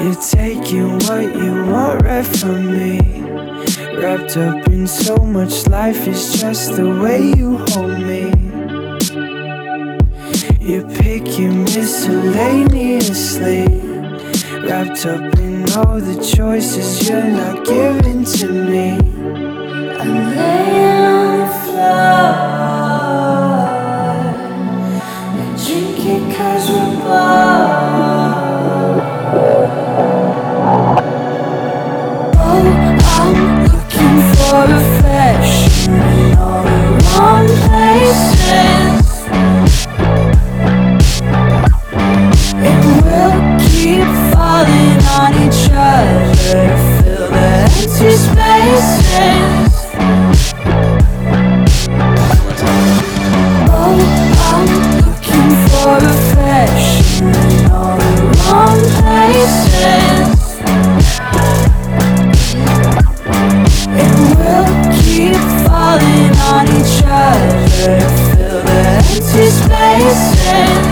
You're taking what you want right from me. Wrapped up in so much, life is just the way you hold me. You're picking miscellaneously, wrapped up in all the choices you're not giving to me. I'm laying on the floor, we're drinking 'cause we're bored. Oh, I'm looking for reflection in all the wrong places, and we'll keep falling on each other to fill the empty spaces. Oh, I'm looking for reflection in all the wrong places, and we'll keep falling on each other to fill the empty spaces.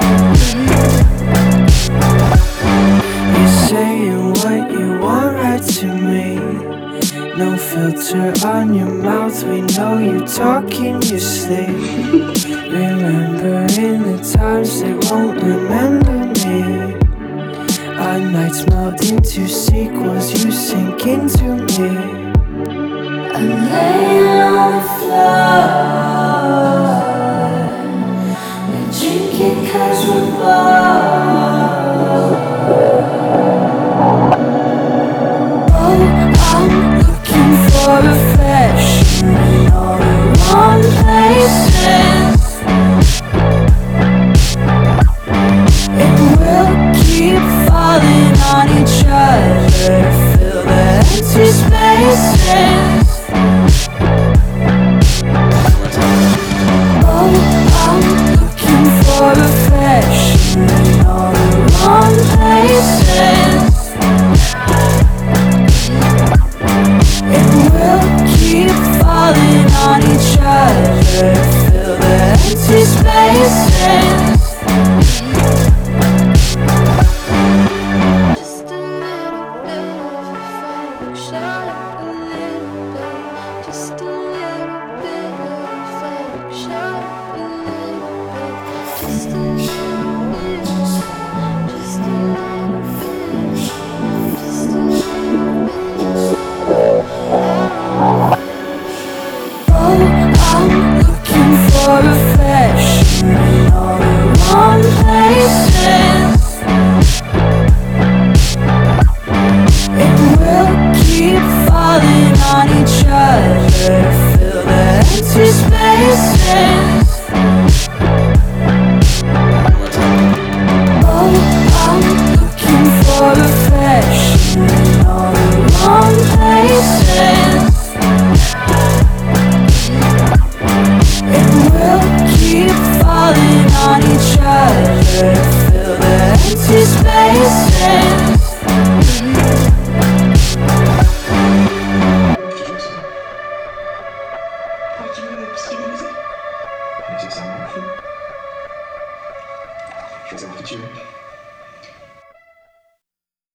You're saying what you want right to me. No filter on your mouth, we know you talk in your sleep. Remembering the times they won't remember me. Our nights melt into sequels, you sink into me. I'm laying on the floor, we're drinking 'cause we're bored.